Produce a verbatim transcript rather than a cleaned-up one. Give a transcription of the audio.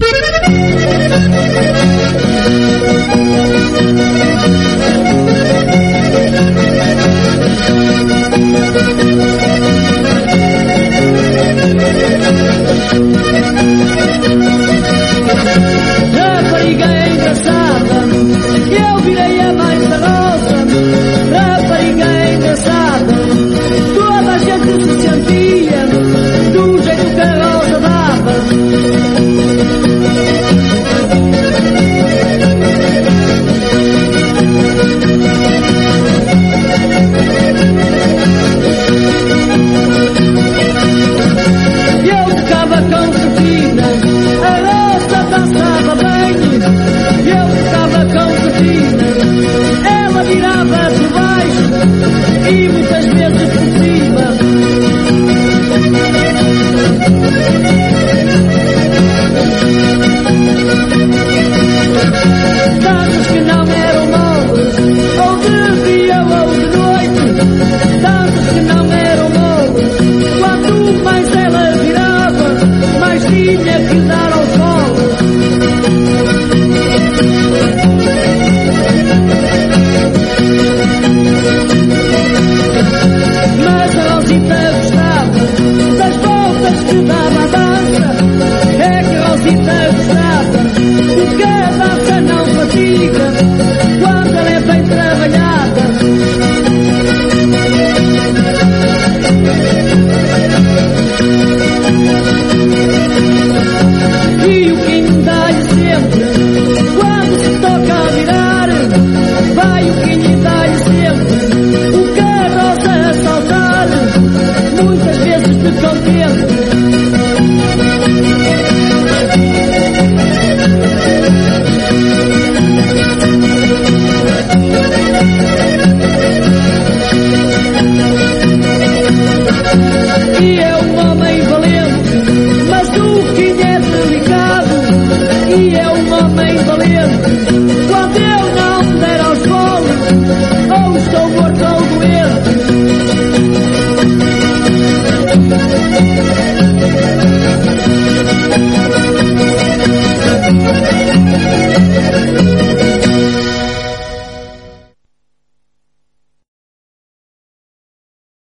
Rapariga é engraçada, eu virei a mãe da Rosa. Rapariga é engraçada, toda a gente se sentia do jeito que a Rosa dava. Eu tocava com cortina, a Rosa dançava bem. Eu tocava com cortina, ela virava por baixo e muitas vezes por cima. Danças que não eram moles, ou de dia ou de noite. Danças que não eram moles, quanto mais ela virava, mais tinha que dar ao sol. Mas a Rosita gostava das voltas que dava a dança. É que a Rosita gostava, porque a dança